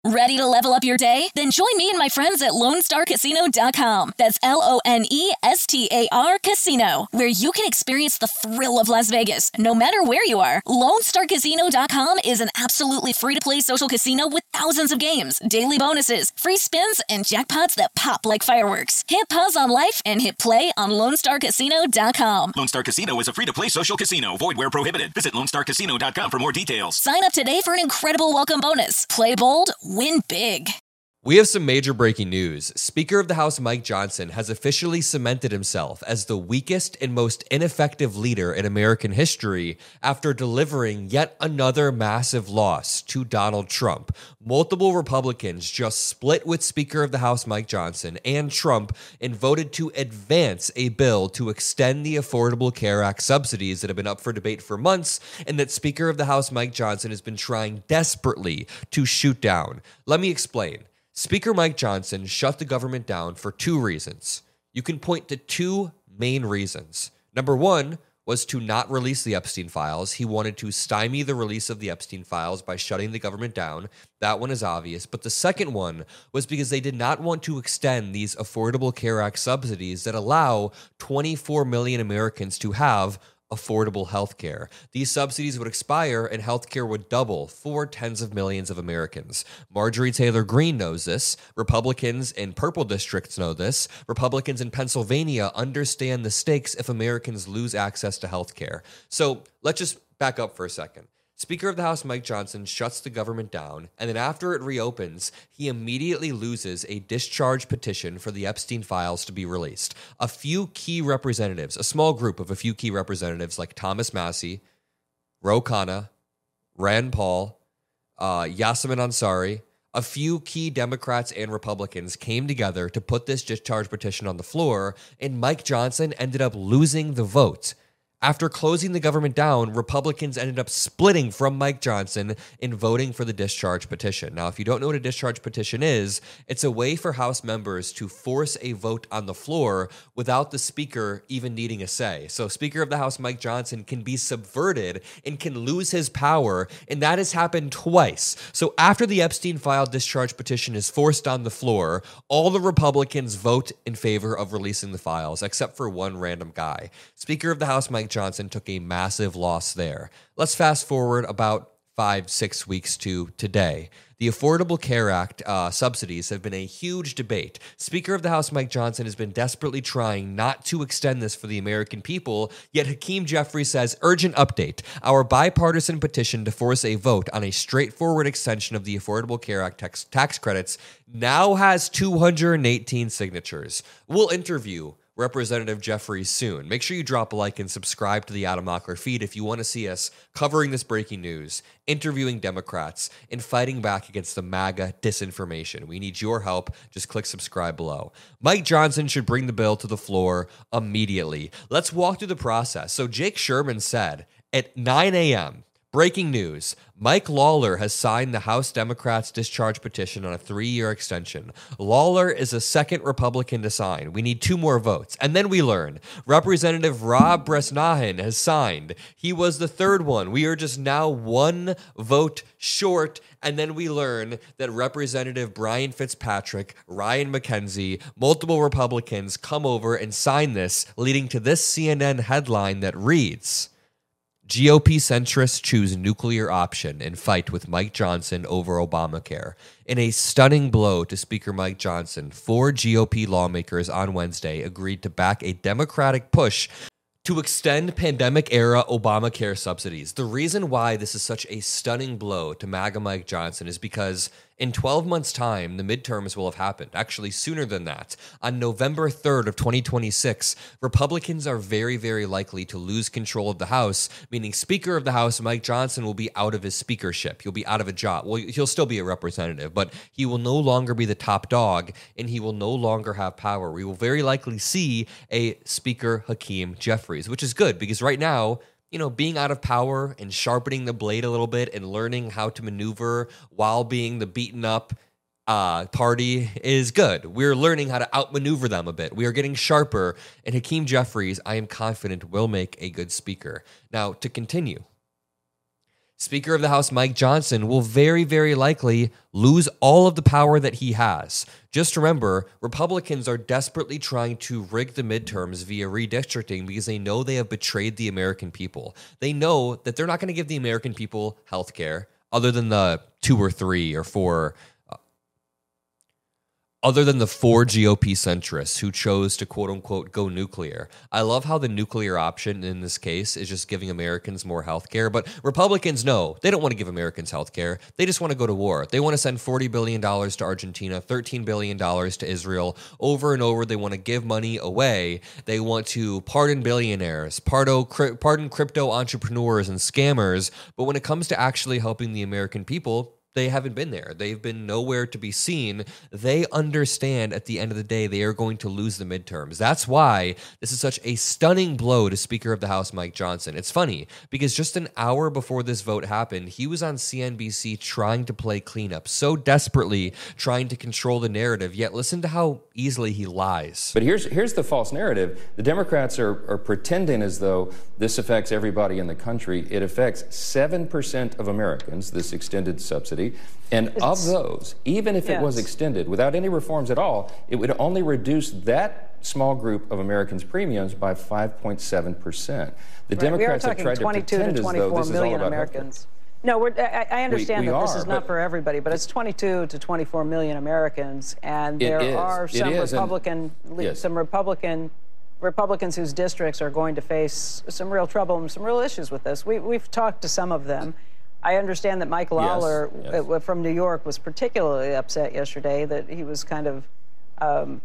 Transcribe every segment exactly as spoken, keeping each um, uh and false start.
Ready to level up your day? Then join me and my friends at Lone Star Casino dot com. That's L O N E S T A R Casino, where you can experience the thrill of Las Vegas, no matter where you are. Lone Star Casino dot com is an absolutely free-to-play social casino with thousands of games, daily bonuses, free spins, and jackpots that pop like fireworks. Hit pause on life and hit play on Lone Star Casino dot com. Lone Star Casino is a free-to-play social casino. Void where prohibited. Visit Lone Star Casino dot com for more details. Sign up today for an incredible welcome bonus. Play bold, win big. We have some major breaking news. Speaker of the House Mike Johnson has officially cemented himself as the weakest and most ineffective leader in American history after delivering yet another massive loss to Donald Trump. Multiple Republicans just split with Speaker of the House Mike Johnson and Trump and voted to advance a bill to extend the Affordable Care Act subsidies that have been up for debate for months and that Speaker of the House Mike Johnson has been trying desperately to shoot down. Let me explain. Speaker Mike Johnson shut the government down for two reasons. You can point to two main reasons. Number one was to not release the Epstein files. He wanted to stymie the release of the Epstein files by shutting the government down. That one is obvious. But the second one was because they did not want to extend these Affordable Care Act subsidies that allow twenty-four million Americans to have affordable health care. These subsidies would expire and health care would double for tens of millions of Americans. Marjorie Taylor Greene knows this. Republicans in purple districts know this. Republicans in Pennsylvania understand the stakes if Americans lose access to health care. So let's just back up for a second. Speaker of the House Mike Johnson shuts the government down, and then after it reopens, he immediately loses a discharge petition for the Epstein files to be released. A few key representatives, a small group of a few key representatives like Thomas Massie, Ro Khanna, Rand Paul, uh, Yasemin Ansari, a few key Democrats and Republicans came together to put this discharge petition on the floor, and Mike Johnson ended up losing the vote. After closing the government down, Republicans ended up splitting from Mike Johnson in voting for the discharge petition. Now, if you don't know what a discharge petition is, it's a way for House members to force a vote on the floor without the Speaker even needing a say. So Speaker of the House Mike Johnson can be subverted and can lose his power, and that has happened twice. So after the Epstein file discharge petition is forced on the floor, all the Republicans vote in favor of releasing the files, except for one random guy. Speaker of the House Mike Johnson took a massive loss there. Let's fast forward about five, six weeks to today. The Affordable Care Act uh, subsidies have been a huge debate. Speaker of the House Mike Johnson has been desperately trying not to extend this for the American people, yet Hakeem Jeffries says, urgent update. Our bipartisan petition to force a vote on a straightforward extension of the Affordable Care Act tax, tax credits now has two hundred eighteen signatures. We'll interview Representative Jeffries soon. Make sure you drop a like and subscribe to the Adam Mockler feed if you want to see us covering this breaking news, interviewing Democrats, and fighting back against the MAGA disinformation. We need your help. Just click subscribe below. Mike Johnson should bring the bill to the floor immediately. Let's walk through the process. So Jake Sherman said at nine a.m., breaking news, Mike Lawler has signed the House Democrats' discharge petition on a three-year extension. Lawler is the second Republican to sign. We need two more votes. And then we learn Representative Rob Bresnahan has signed. He was the third one. We are just now one vote short. And then we learn that Representative Brian Fitzpatrick, Ryan McKenzie, multiple Republicans come over and sign this, leading to this C N N headline that reads, G O P centrists choose nuclear option and fight with Mike Johnson over Obamacare. In a stunning blow to Speaker Mike Johnson, four G O P lawmakers on Wednesday agreed to back a Democratic push to extend pandemic-era Obamacare subsidies. The reason why this is such a stunning blow to MAGA Mike Johnson is because in twelve months' time, the midterms will have happened. Actually, sooner than that. On November third of twenty twenty-six, Republicans are very, very likely to lose control of the House, meaning Speaker of the House Mike Johnson will be out of his speakership. He'll be out of a job. Well, he'll still be a representative, but he will no longer be the top dog, and he will no longer have power. We will very likely see a Speaker Hakeem Jeffries, which is good because right now, you know, being out of power and sharpening the blade a little bit and learning how to maneuver while being the beaten up uh, party is good. We're learning how to outmaneuver them a bit. We are getting sharper, and Hakeem Jeffries, I am confident, will make a good speaker. Now, to continue, Speaker of the House Mike Johnson will very, very likely lose all of the power that he has. Just remember, Republicans are desperately trying to rig the midterms via redistricting because they know they have betrayed the American people. They know that they're not going to give the American people health care other than the two or three or four Other than the four G O P centrists who chose to quote-unquote go nuclear. I love how the nuclear option in this case is just giving Americans more health care, but Republicans know they don't want to give Americans health care. They just want to go to war. They want to send forty billion dollars to Argentina, thirteen billion dollars to Israel. Over and over, they want to give money away. They want to pardon billionaires, pardon, pardon crypto entrepreneurs and scammers, but when it comes to actually helping the American people, they haven't been there. They've been nowhere to be seen. They understand at the end of the day they are going to lose the midterms. That's why this is such a stunning blow to Speaker of the House Mike Johnson. It's funny because just an hour before this vote happened, he was on C N B C trying to play cleanup, so desperately trying to control the narrative, yet listen to how easily he lies. But here's here's the false narrative. The Democrats are, are pretending as though this affects everybody in the country. It affects seven percent of Americans, this extended subsidy. And it's, of those, even if yes. it was extended without any reforms at all, it would only reduce that small group of Americans' premiums by five point seven percent. The right. Democrats have tried to pretend to as though this is all about Americans. No, we're, I, I understand we, we that are, this is not for everybody, but it's twenty-two to twenty-four million Americans, and there is, are some Republican, and, yes. some Republican. Republicans whose districts are going to face some real trouble and some real issues with this. We, we've talked to some of them. I understand that Mike Lawler yes, yes. from New York was particularly upset yesterday, that he was kind of um,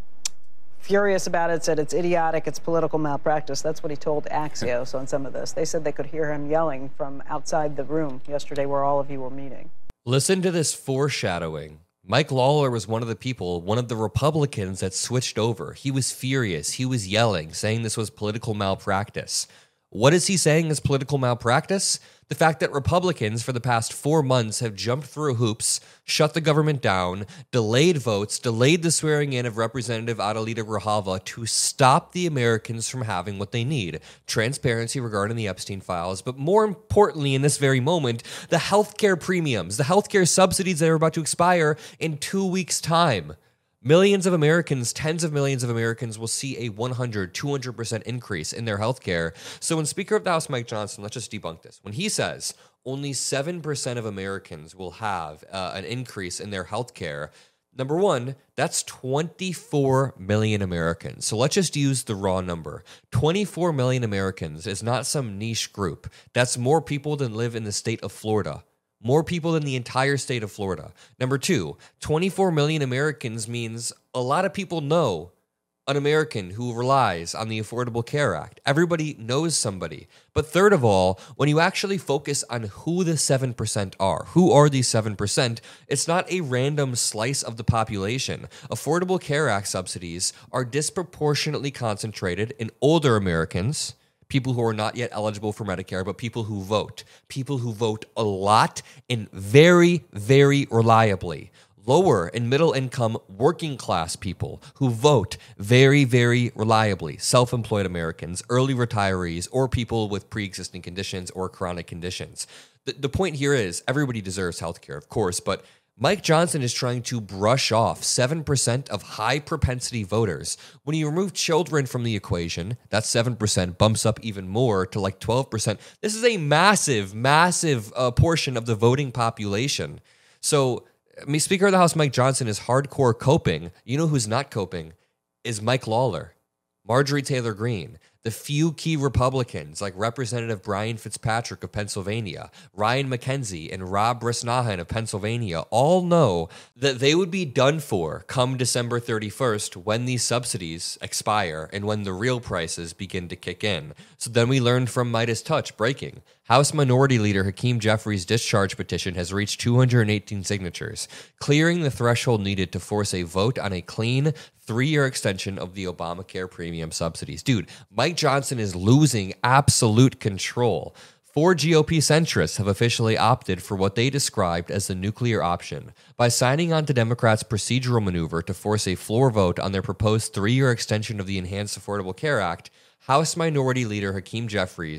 furious about it, said it's idiotic, it's political malpractice. That's what he told Axios on some of this. They said they could hear him yelling from outside the room yesterday where all of you were meeting. Listen to this foreshadowing. Mike Lawler was one of the people, one of the Republicans that switched over. He was furious. He was yelling, saying this was political malpractice. What is he saying is political malpractice? The fact that Republicans for the past four months have jumped through hoops, shut the government down, delayed votes, delayed the swearing in of Representative Adelita Grijalva to stop the Americans from having what they need. Transparency regarding the Epstein files, but more importantly in this very moment, the healthcare premiums, the healthcare subsidies that are about to expire in two weeks' time. Millions of Americans, tens of millions of Americans will see a one hundred, two hundred percent increase in their health care. So when Speaker of the House Mike Johnson, let's just debunk this, when he says only seven percent of Americans will have uh, an increase in their health care, number one, that's twenty-four million Americans. So let's just use the raw number. twenty-four million Americans is not some niche group. That's more people than live in the state of Florida. More people than the entire state of Florida. Number two, twenty-four million Americans means a lot of people know an American who relies on the Affordable Care Act. Everybody knows somebody. But third of all, when you actually focus on who the seven percent are, who are these seven percent, it's not a random slice of the population. Affordable Care Act subsidies are disproportionately concentrated in older Americans, people who are not yet eligible for Medicare, but people who vote. People who vote a lot and very, very reliably. Lower and middle income working class people who vote very, very reliably. Self-employed Americans, early retirees, or people with pre-existing conditions or chronic conditions. The, the point here is everybody deserves health care, of course, but Mike Johnson is trying to brush off seven percent of high-propensity voters. When you remove children from the equation, that seven percent bumps up even more to like twelve percent. This is a massive, massive uh, portion of the voting population. So, I mean, Speaker of the House Mike Johnson is hardcore coping. You know who's not coping? Is Mike Lawler, Marjorie Taylor Greene, the few key Republicans like Representative Brian Fitzpatrick of Pennsylvania, Ryan McKenzie, and Rob Brisnahan of Pennsylvania all know that they would be done for come December thirty-first when these subsidies expire and when the real prices begin to kick in. So then we learned from Midas Touch, breaking. House Minority Leader Hakeem Jeffries' discharge petition has reached two hundred eighteen signatures, clearing the threshold needed to force a vote on a clean three-year extension of the Obamacare premium subsidies. Dude, Mike Johnson is losing absolute control. Four G O P centrists have officially opted for what they described as the nuclear option by signing on to Democrats' procedural maneuver to force a floor vote on their proposed three-year extension of the Enhanced Affordable Care Act. House Minority Leader Hakeem Jeffries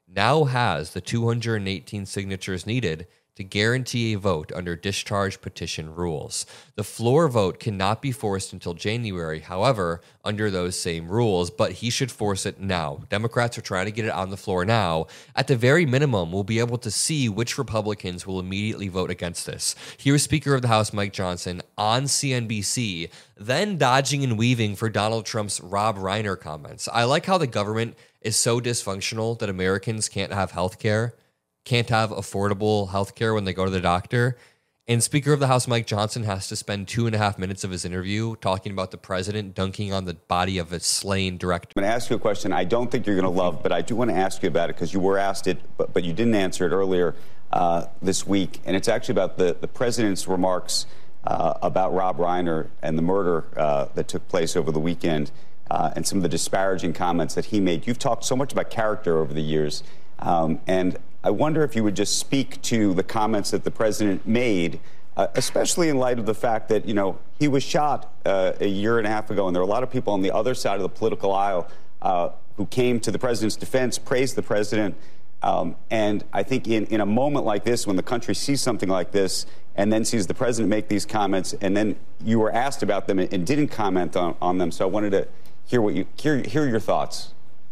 now has the two hundred eighteen signatures needed to guarantee a vote under discharge petition rules. The floor vote cannot be forced until January, however, under those same rules, but he should force it now. Democrats are trying to get it on the floor now. At the very minimum, we'll be able to see which Republicans will immediately vote against this. Here's Speaker of the House Mike Johnson on C N B C, then dodging and weaving for Donald Trump's Rob Reiner comments. I like how the government is so dysfunctional that Americans can't have health care, can't have affordable health care when they go to the doctor. And Speaker of the House Mike Johnson has to spend two and a half minutes of his interview talking about the president dunking on the body of a slain director. I'm going to ask you a question I don't think you're going to love, but I do want to ask you about it because you were asked it, but, but you didn't answer it earlier uh, this week. And it's actually about the, the president's remarks uh, about Rob Reiner and the murder uh, that took place over the weekend uh, and some of the disparaging comments that he made. You've talked so much about character over the years. Um, and I wonder if you would just speak to the comments that the president made, uh, especially in light of the fact that, you know, he was shot uh, a year and a half ago, and there are a lot of people on the other side of the political aisle uh, who came to the president's defense, praised the president. Um, and I think in, in a moment like this, when the country sees something like this and then sees the president make these comments, and then you were asked about them and, and didn't comment on, on them. So I wanted to hear what you hear, hear your thoughts.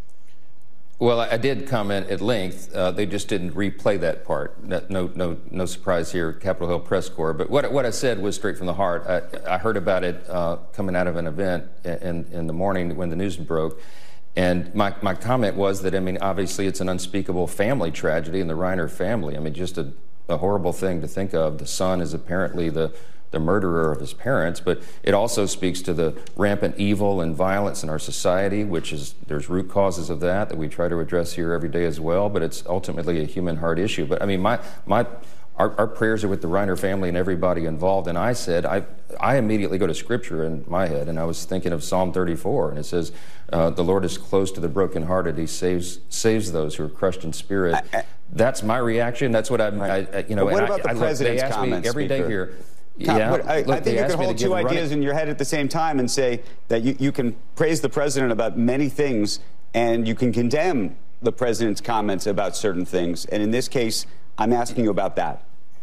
Well, I did comment at length. Uh, they just didn't replay that part. No, no, no surprise here, Capitol Hill press corps. But what what I said was straight from the heart. I, I heard about it uh, coming out of an event in in the morning when the news broke, and my my comment was that I mean, obviously, it's an unspeakable family tragedy in the Reiner family. I mean, just a, a horrible thing to think of. The son is apparently the the murderer of his parents, but it also speaks to the rampant evil and violence in our society, which is, there's root causes of that that we try to address here every day as well, but it's ultimately a human heart issue. But I mean, my, my, our, our prayers are with the Reiner family and everybody involved. And I said, I, I immediately go to scripture in my head, and I was thinking of Psalm thirty-four, and it says, uh, the Lord is close to the brokenhearted. He saves, saves those who are crushed in spirit. I, I, That's my reaction. That's what I'm, I, I, you know, but what and about I, the I, president's they ask comments, me every Speaker? day here. Tom, yeah, I, look, I think you can hold two ideas running. in your head at the same time and say that you, you can praise the president about many things and you can condemn the president's comments about certain things. And in this case, I'm asking you about that.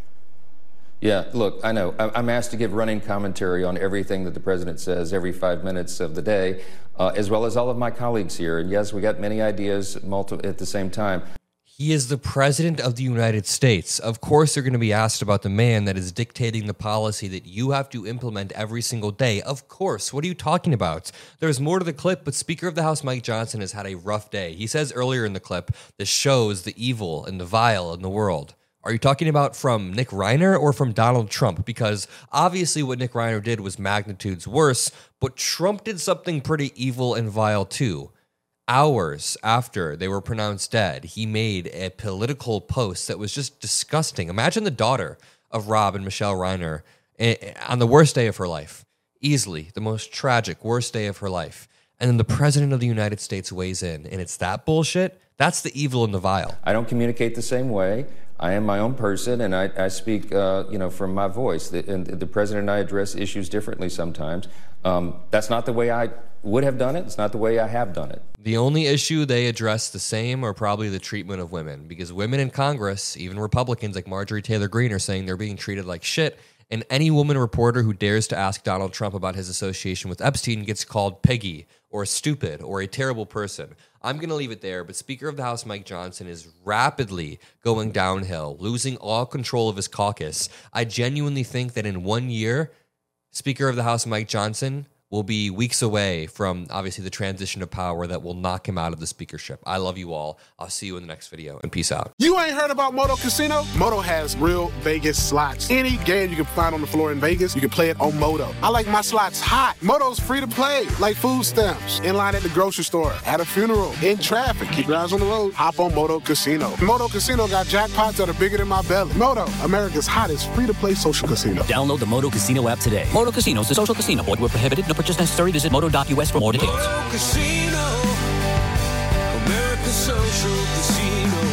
Yeah, look, I know. I'm asked to give running commentary on everything that the president says every five minutes of the day, uh, as well as all of my colleagues here. And yes, we got many ideas multi- at the same time. He is the president of the United States. Of course, they're going to be asked about the man that is dictating the policy that you have to implement every single day. Of course. What are you talking about? There's more to the clip, but Speaker of the House Mike Johnson has had a rough day. He says earlier in the clip, this shows the evil and the vile in the world. Are you talking about from Nick Reiner or from Donald Trump? Because obviously what Nick Reiner did was magnitudes worse, but Trump did something pretty evil and vile too. Hours after they were pronounced dead, he made a political post that was just disgusting. Imagine the daughter of Rob and Michelle Reiner on the worst day of her life. Easily the most tragic, worst day of her life. And then the president of the United States weighs in, and it's that bullshit? That's the evil and the vile. I don't communicate the same way. I am my own person, and I, I speak, uh, you know, from my voice. The, and the president and I address issues differently sometimes. Um, that's not the way I would have done it. It's not the way I have done it. The only issue they address the same are probably the treatment of women, because women in Congress, even Republicans like Marjorie Taylor Greene, are saying they're being treated like shit. And any woman reporter who dares to ask Donald Trump about his association with Epstein gets called piggy or stupid or a terrible person. I'm going to leave it there, but Speaker of the House Mike Johnson is rapidly going downhill, losing all control of his caucus. I genuinely think that in one year, Speaker of the House Mike Johnson will be weeks away from, obviously, the transition of power that will knock him out of the speakership. I love you all. I'll see you in the next video, and peace out. You ain't heard about Moto Casino? Moto has real Vegas slots. Any game you can find on the floor in Vegas, you can play it on Moto. I like my slots hot. Moto's free to play, like food stamps, in line at the grocery store, at a funeral, in traffic. Keep your eyes on the road. Hop on Moto Casino. Moto Casino got jackpots that are bigger than my belly. Moto, America's hottest free-to-play social casino. Download the Moto Casino app today. Moto Casino is a social casino. Void where prohibited. No purchase necessary. Visit moto dot U S for more details. Moto Casino, America's social casino.